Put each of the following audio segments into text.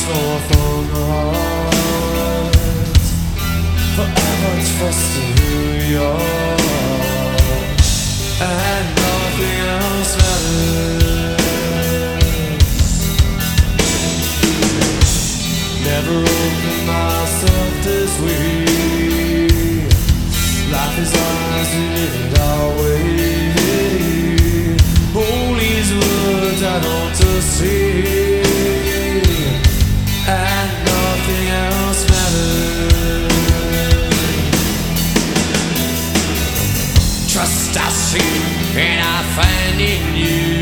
heart, forever trusting who you are, and nothing else matters. Never open myself this way. Life is ours, we live it our way. All these words I don't just say, and nothing else matters. Trust I see and I find in you.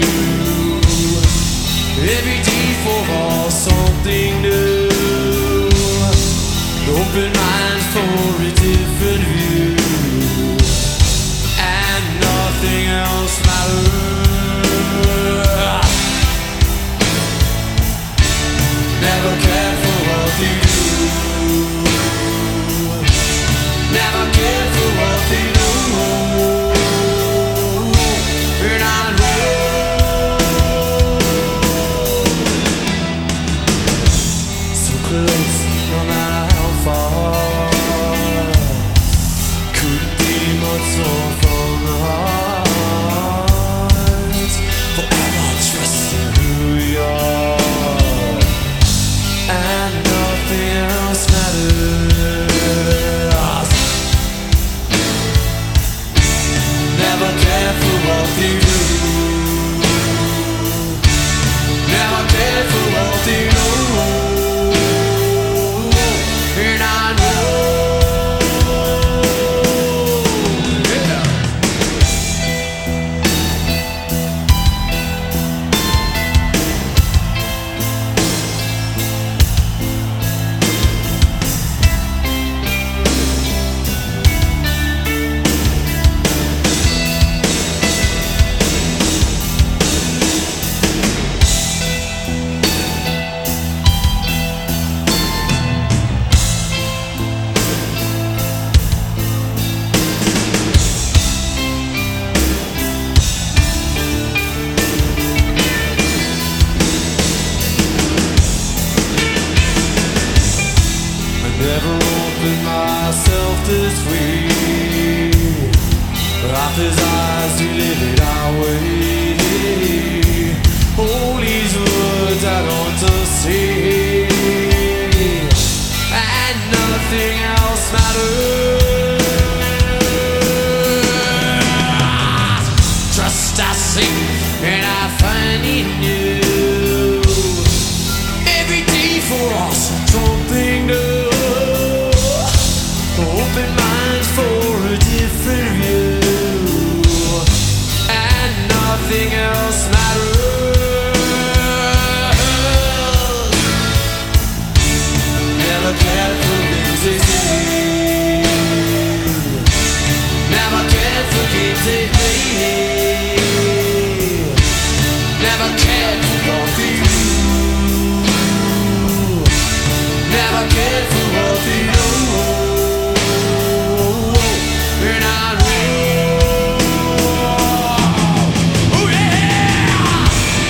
Every day for all something new. Open minds for a different view, and nothing else matters. Never cared for what they do. Never cared for what they do. And I know so close, no matter how far. Couldn't be much more from the heart. Forever trusting who you are, and nothing else matters. Never care for what they do. Never care for what they do. And I know, yeah. Never opened myself this way. Life is ours, we live it our way. All these words I don't just say, and nothing else matters. Trust I see and I find in you. Every day for us something new. Open minds for a different view, and nothing else matters. Never cared for things they say. Never cared for games they play. Never cared for what they do. Never cared for what they do. And I know, oh yeah.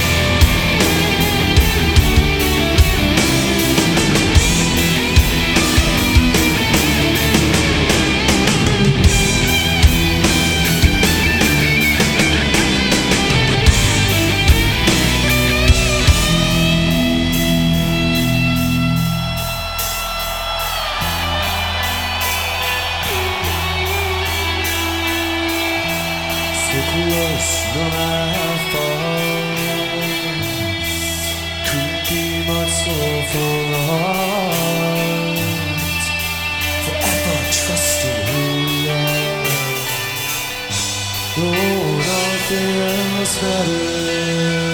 So close, no matter how far. Couldn't be much more from the heart. Forever trusting who you are. Oh, nothing else matters.